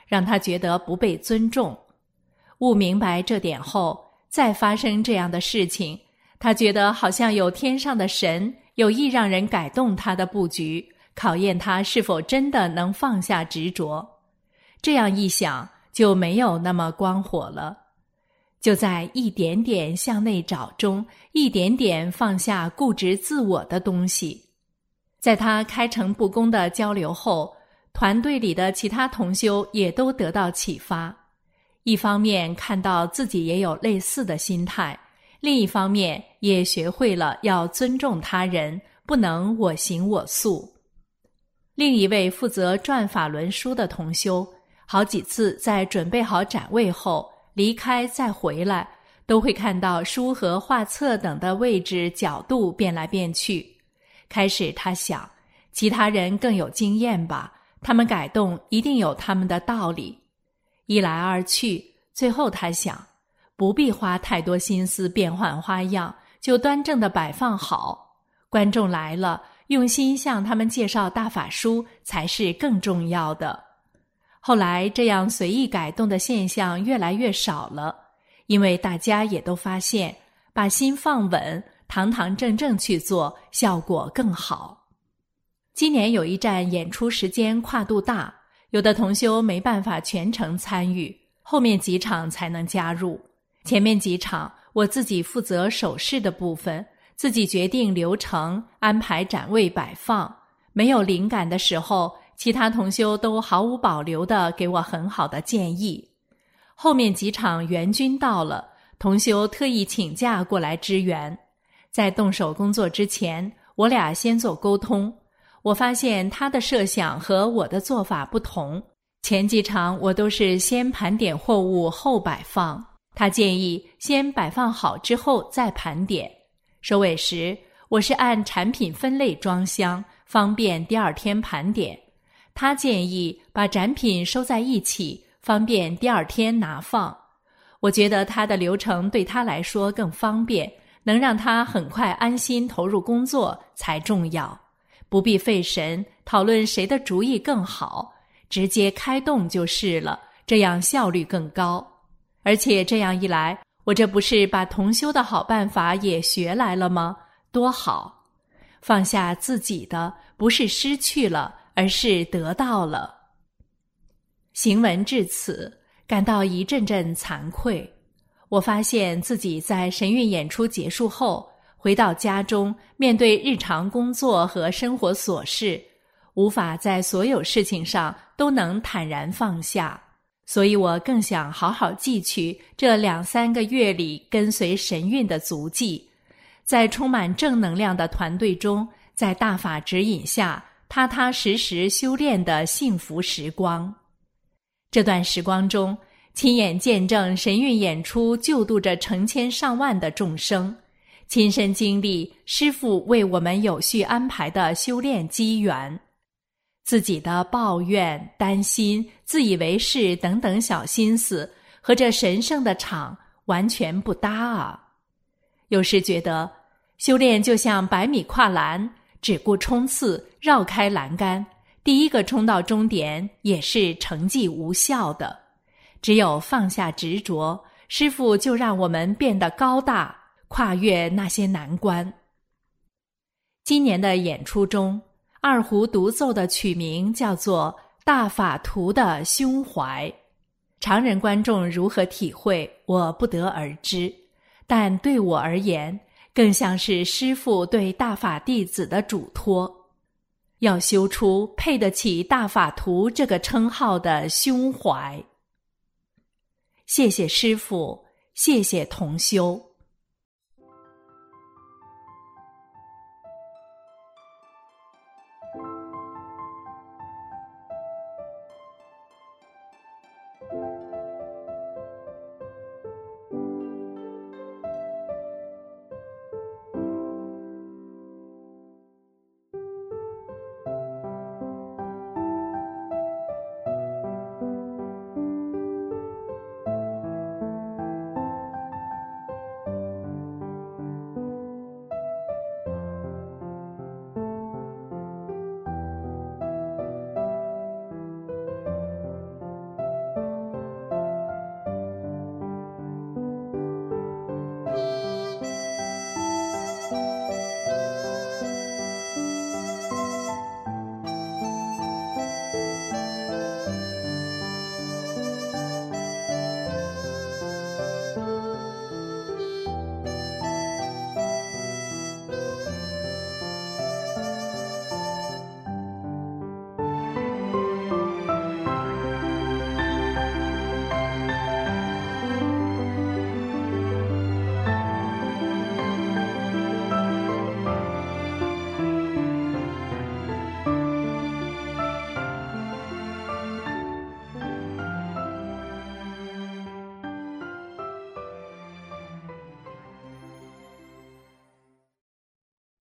让他觉得不被尊重。悟明白这点后，再发生这样的事情，他觉得好像有天上的神有意让人改动他的布局，考验他是否真的能放下执着。这样一想，就没有那么光火了。就在一点点向内找中，一点点放下固执自我的东西。在他开诚布公的交流后，团队里的其他同修也都得到启发。一方面看到自己也有类似的心态，另一方面也学会了要尊重他人，不能我行我素。另一位负责转法轮书的同修，好几次在准备好展位后离开再回来，都会看到书和画册等的位置角度变来变去。开始他想，其他人更有经验吧，他们改动一定有他们的道理。一来二去，最后他想，不必花太多心思变换花样，就端正地摆放好。观众来了，用心向他们介绍大法书才是更重要的。后来这样随意改动的现象越来越少了，因为大家也都发现，把心放稳，堂堂正正去做，效果更好。今年有一站演出时间跨度大，有的同修没办法全程参与，后面几场才能加入。前面几场我自己负责手势的部分，自己决定流程，安排展位摆放。没有灵感的时候，其他同修都毫无保留地给我很好的建议。后面几场援军到了，同修特意请假过来支援。在动手工作之前，我俩先做沟通。我发现他的设想和我的做法不同，前几场我都是先盘点货物后摆放，他建议先摆放好之后再盘点。收尾时，我是按产品分类装箱，方便第二天盘点。他建议把展品收在一起，方便第二天拿放。我觉得他的流程对他来说更方便，能让他很快安心投入工作才重要。不必费神讨论谁的主意更好，直接开动就是了，这样效率更高。而且这样一来，我这不是把同修的好办法也学来了吗？多好！放下自己的，不是失去了，而是得到了。行文至此，感到一阵阵惭愧。我发现自己在神韵演出结束后，回到家中，面对日常工作和生活琐事，无法在所有事情上都能坦然放下。所以我更想好好记取这2-3个月里跟随神韵的足迹，在充满正能量的团队中，在大法指引下，踏踏实实修炼的幸福时光。这段时光中，亲眼见证神韵演出救度着成千上万的众生，亲身经历师父为我们有序安排的修炼机缘。自己的抱怨、担心、自以为是等等小心思和这神圣的场完全不搭啊！有时觉得修炼就像100米跨栏，只顾冲刺，绕开栏杆，第一个冲到终点也是成绩无效的。只有放下执着，师父就让我们变得高大，跨越那些难关。今年的演出中，二胡独奏的曲名叫做《大法图的胸怀》，常人观众如何体会，我不得而知，但对我而言，更像是师父对大法弟子的嘱托，要修出配得起大法图这个称号的胸怀。谢谢师父，谢谢同修。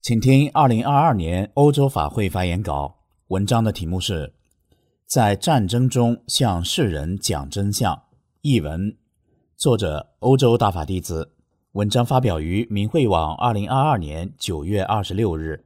请听2022年欧洲法会发言稿，文章的题目是在战争中向世人讲真相。译文，作者欧洲大法弟子，文章发表于明慧网2022年9月26日。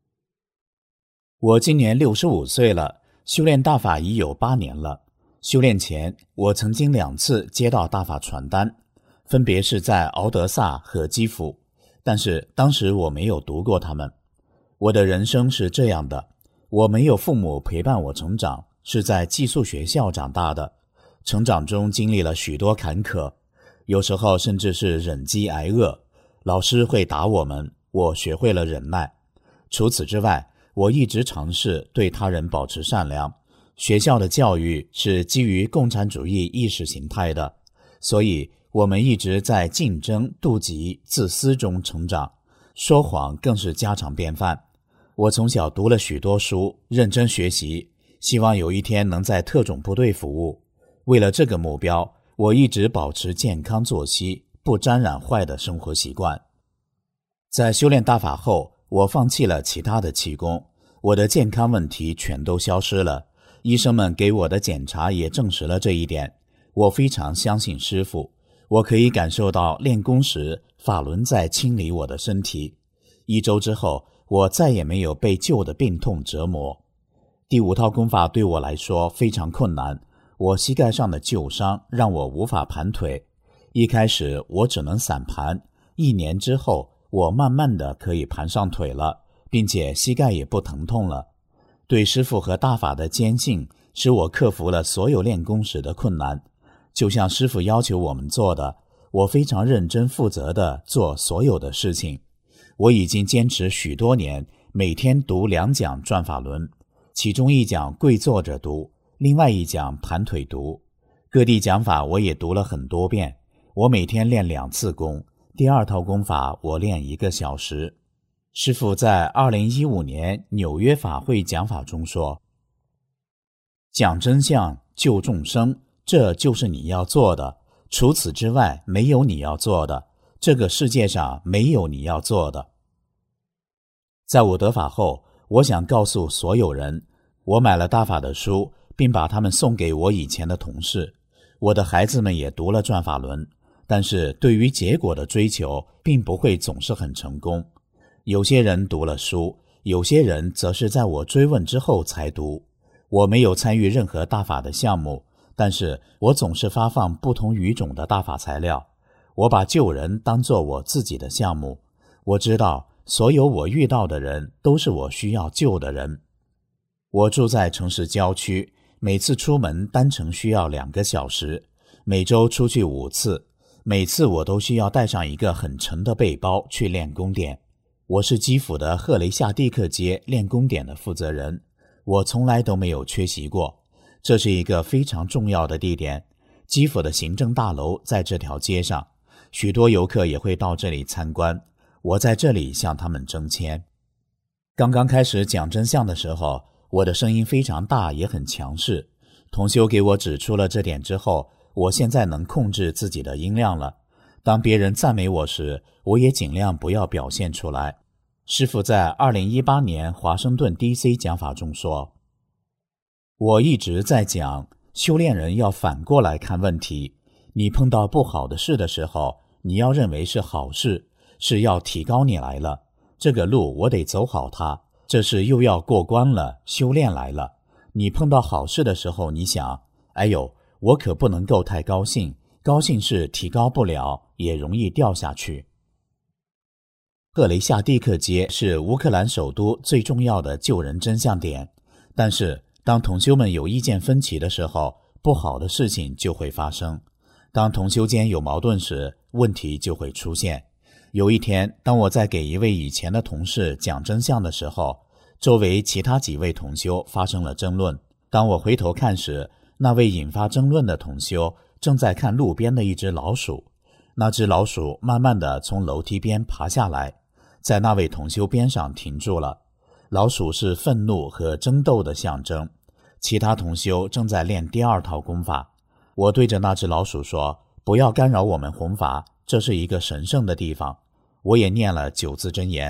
我今年65岁了，修炼大法已有8年了。修炼前，我曾经2次接到大法传单，分别是在敖德萨和基辅，但是当时我没有读过它们。我的人生是这样的，我没有父母陪伴我成长，是在寄宿学校长大的。成长中经历了许多坎坷，有时候甚至是忍饥挨饿，老师会打我们，我学会了忍耐。除此之外，我一直尝试对他人保持善良。学校的教育是基于共产主义意识形态的，所以我们一直在竞争、妒忌、自私中成长，说谎更是家常便饭。我从小读了许多书，认真学习，希望有一天能在特种部队服务。为了这个目标，我一直保持健康作息，不沾染坏的生活习惯。在修炼大法后，我放弃了其他的气功，我的健康问题全都消失了。医生们给我的检查也证实了这一点。我非常相信师父，我可以感受到练功时法轮在清理我的身体。1周之后，我再也没有被旧的病痛折磨。第5套功法对我来说非常困难，我膝盖上的旧伤让我无法盘腿。一开始我只能散盘，1年之后我慢慢的可以盘上腿了，并且膝盖也不疼痛了。对师父和大法的坚信使我克服了所有练功时的困难，就像师父要求我们做的，我非常认真负责地做所有的事情。我已经坚持许多年，每天读2讲转法轮，其中1讲跪坐着读，另外1讲盘腿读。各地讲法我也读了很多遍。我每天练2次功，第2套功法我练1个小时。师父在2015年纽约法会讲法中说，讲真相，救众生，这就是你要做的，除此之外没有你要做的，这个世界上没有你要做的。在我得法后，我想告诉所有人，我买了大法的书，并把它们送给我以前的同事。我的孩子们也读了转法轮，但是对于结果的追求并不会总是很成功。有些人读了书，有些人则是在我追问之后才读。我没有参与任何大法的项目，但是我总是发放不同语种的大法材料。我把救人当作我自己的项目。我知道所有我遇到的人都是我需要救的人。我住在城市郊区，每次出门单程需要2个小时，每周出去5次，每次我都需要带上一个很沉的背包去练功点。我是基辅的赫雷夏蒂克街练功点的负责人，我从来都没有缺席过。这是一个非常重要的地点，基辅的行政大楼在这条街上，许多游客也会到这里参观。我在这里向他们征签。刚刚开始讲真相的时候，我的声音非常大，也很强势。同修给我指出了这点之后，我现在能控制自己的音量了。当别人赞美我时，我也尽量不要表现出来。师父在2018年华盛顿 DC 讲法中说，我一直在讲，修炼人要反过来看问题。你碰到不好的事的时候，你要认为是好事，是要提高你来了。这个路我得走好它，这是又要过关了，修炼来了。你碰到好事的时候，你想，哎呦，我可不能够太高兴，高兴是提高不了，也容易掉下去。赫雷夏蒂克街是乌克兰首都最重要的救人真相点，但是当同修们有意见分歧的时候，不好的事情就会发生。当同修间有矛盾时，问题就会出现。有一天，当我在给一位以前的同事讲真相的时候，周围其他几位同修发生了争论。当我回头看时，那位引发争论的同修正在看路边的一只老鼠。那只老鼠慢慢地从楼梯边爬下来，在那位同修边上停住了。老鼠是愤怒和争斗的象征。其他同修正在练第2套功法。我对着那只老鼠说，不要干扰我们弘法，这是一个神圣的地方。我也念了9字真言，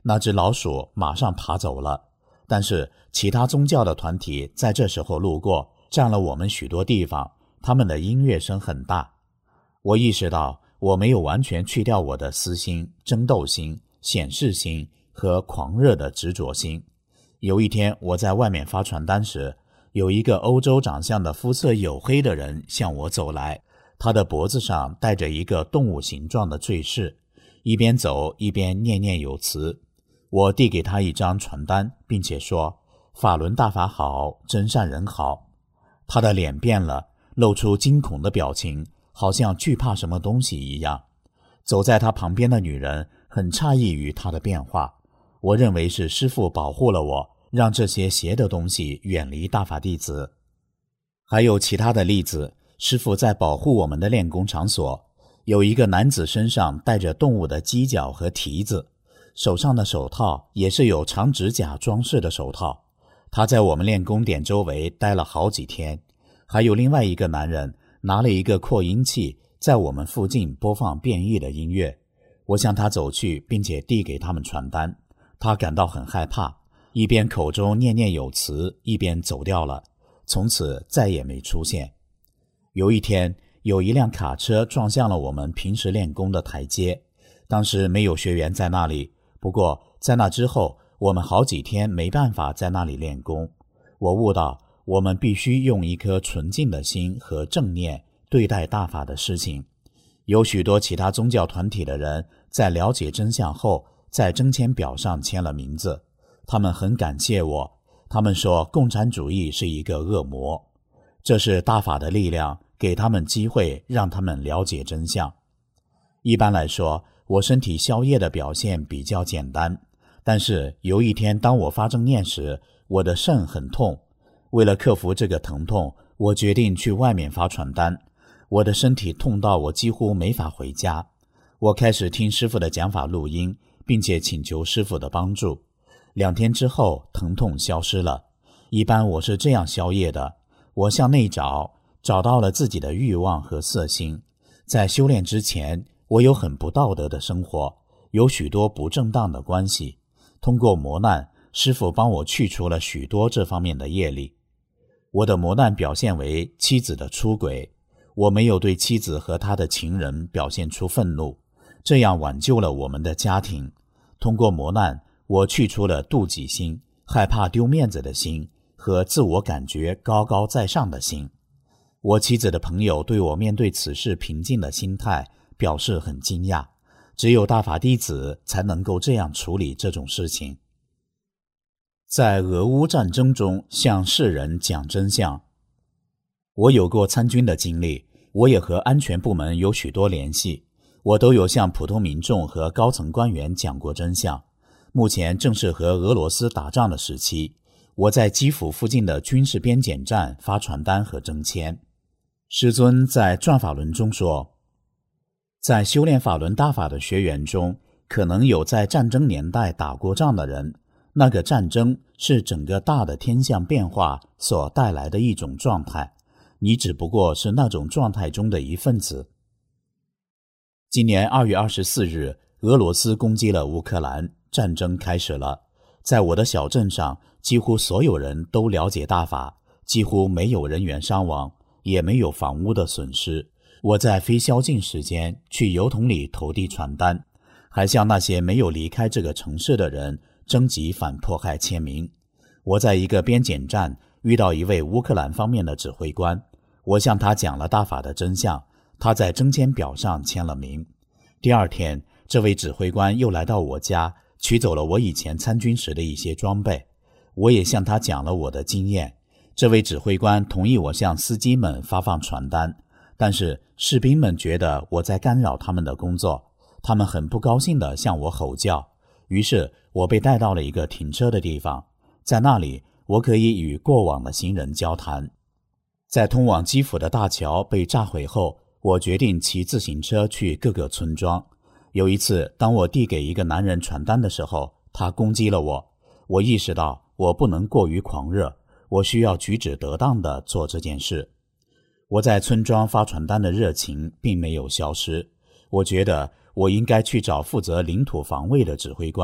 那只老鼠马上爬走了。但是其他宗教的团体在这时候路过，占了我们许多地方，他们的音乐声很大。我意识到我没有完全去掉我的私心、争斗心、显示心和狂热的执着心。有一天我在外面发传单时，有一个欧洲长相的肤色黝黑的人向我走来，他的脖子上戴着一个动物形状的坠饰，一边走一边念念有词。我递给他一张传单，并且说：法轮大法好，真善人好。他的脸变了，露出惊恐的表情，好像惧怕什么东西一样。走在他旁边的女人很诧异于他的变化，我认为是师父保护了我，让这些邪的东西远离大法弟子。还有其他的例子，师父在保护我们的练功场所，有一个男子身上带着动物的犄角和蹄子，手上的手套也是有长指甲装饰的手套。他在我们练功点周围待了好几天。还有另外一个男人拿了一个扩音器，在我们附近播放变异的音乐。我向他走去，并且递给他们传单。他感到很害怕，一边口中念念有词，一边走掉了，从此再也没出现。有一天，有一辆卡车撞向了我们平时练功的台阶，当时没有学员在那里，不过在那之后，我们好几天没办法在那里练功。我悟到，我们必须用一颗纯净的心和正念对待大法的事情。有许多其他宗教团体的人在了解真相后，在征签表上签了名字。他们很感谢我，他们说共产主义是一个恶魔。这是大法的力量，给他们机会，让他们了解真相。一般来说，我身体消业的表现比较简单，但是有一天当我发正念时，我的肾很痛。为了克服这个疼痛，我决定去外面发传单。我的身体痛到我几乎没法回家。我开始听师父的讲法录音，并且请求师父的帮助。2天之后，疼痛消失了。一般我是这样消业的，我向内找到了自己的欲望和色心。在修炼之前，我有很不道德的生活，有许多不正当的关系。通过磨难，师父帮我去除了许多这方面的业力。我的磨难表现为妻子的出轨，我没有对妻子和她的情人表现出愤怒，这样挽救了我们的家庭。通过磨难，我去除了妒忌心、害怕丢面子的心和自我感觉高高在上的心。我妻子的朋友对我面对此事平静的心态表示很惊讶，只有大法弟子才能够这样处理这种事情。在俄乌战争中向世人讲真相。我有过参军的经历，我也和安全部门有许多联系，我都有向普通民众和高层官员讲过真相。目前正是和俄罗斯打仗的时期，我在基辅附近的军事边检站发传单和征签。师尊在转法轮中说，在修炼法轮大法的学员中，可能有在战争年代打过仗的人，那个战争是整个大的天象变化所带来的一种状态，你只不过是那种状态中的一份子。今年2月24日，俄罗斯攻击了乌克兰，战争开始了。在我的小镇上，几乎所有人都了解大法，几乎没有人员伤亡，也没有房屋的损失。我在非宵禁时间去邮筒里投递传单，还向那些没有离开这个城市的人征集反迫害签名。我在一个边检站遇到一位乌克兰方面的指挥官，我向他讲了大法的真相，他在征签表上签了名。第2天，这位指挥官又来到我家，取走了我以前参军时的一些装备。我也向他讲了我的经验。这位指挥官同意我向司机们发放传单，但是士兵们觉得我在干扰他们的工作，他们很不高兴地向我吼叫。于是我被带到了一个停车的地方，在那里我可以与过往的行人交谈。在通往基辅的大桥被炸毁后，我决定骑自行车去各个村庄。有一次，当我递给一个男人传单的时候，他攻击了我。我意识到我不能过于狂热，我需要举止得当地做这件事。我在村庄发传单的热情并没有消失，我觉得我应该去找负责领土防卫的指挥官，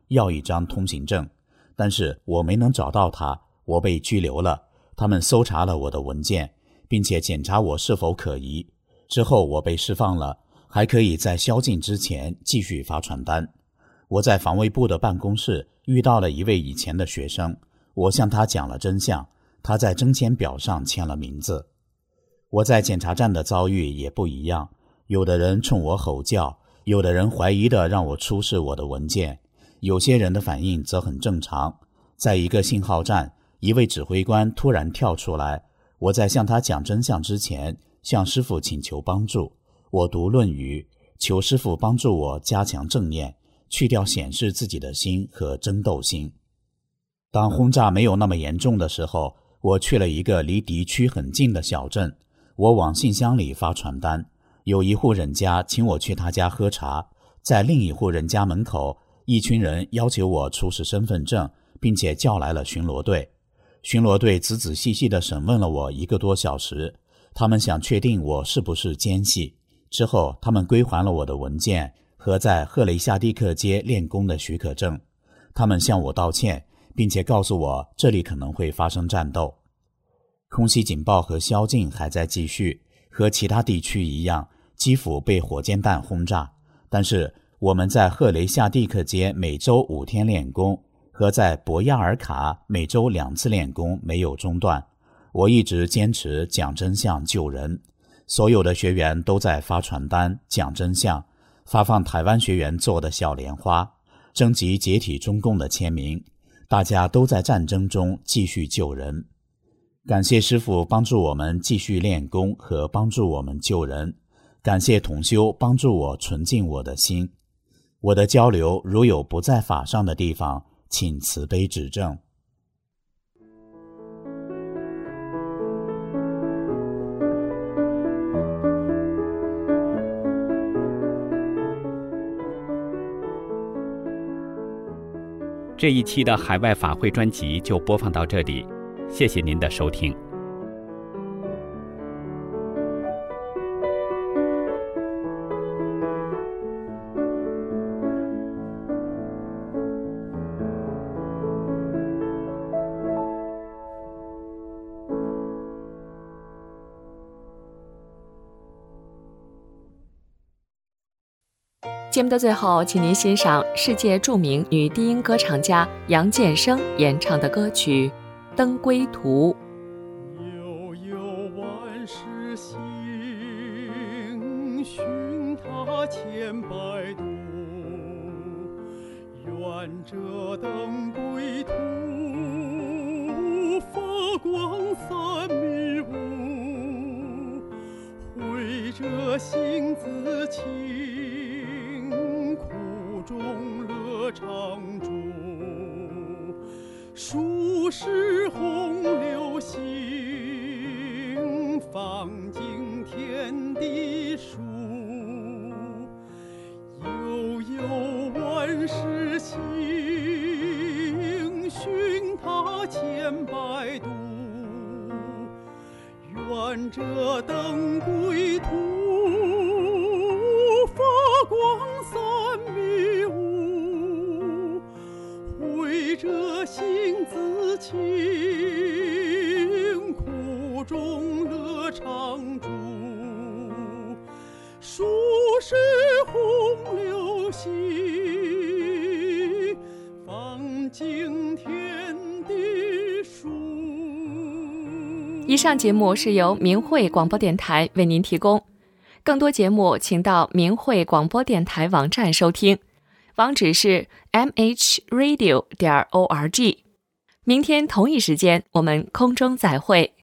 要一张通行证，但是我没能找到他，我被拘留了。他们搜查了我的文件，并且检查我是否可疑。之后我被释放了，还可以在宵禁之前继续发传单。我在防卫部的办公室遇到了一位以前的学生，我向他讲了真相，他在征签表上签了名字。我在检查站的遭遇也不一样，有的人冲我吼叫，有的人怀疑地让我出示我的文件，有些人的反应则很正常。在一个信号站，一位指挥官突然跳出来，我在向他讲真相之前，向师父请求帮助。我读《论语》，求师父帮助我加强正念，去掉显示自己的心和争斗心。当轰炸没有那么严重的时候，我去了一个离敌区很近的小镇，我往信箱里发传单。有一户人家请我去他家喝茶，在另一户人家门口，一群人要求我出示身份证，并且叫来了巡逻队。巡逻队仔仔细细地审问了我1个多小时，他们想确定我是不是奸细。之后他们归还了我的文件和在赫雷夏蒂克街练功的许可证。他们向我道歉，并且告诉我这里可能会发生战斗。空袭警报和宵禁还在继续，和其他地区一样，基辅被火箭弹轰炸，但是我们在赫雷夏蒂克街每周5天练功，和在博亚尔卡每周2次练功没有中断。我一直坚持讲真相救人，所有的学员都在发传单讲真相，发放台湾学员做的小莲花，征集解体中共的签名。大家都在战争中继续救人。感谢师父帮助我们继续练功和帮助我们救人，感谢同修帮助我纯净我的心。我的交流如有不在法上的地方，请慈悲指正。 这一期的海外法会专辑就播放到这里，谢谢您的收听。 节目的最后，请您欣赏世界著名女低音歌唱家杨建生演唱的歌曲《登归途》。 悠悠万世行，寻他千百度，愿这登归途，发光散迷雾，慧者心自清，中乐常驻，数世洪流行，放尽天地数。悠悠万世行，寻他千百度，愿这登归途，发光散迷雾，慧者心自清，苦中乐常驻，数世洪流行，放尽天地数。 以上节目是由明慧广播电台为您提供，更多节目请到明慧广播电台网站收听，网址是 mhradio.org。明天同一时间我们空中再会。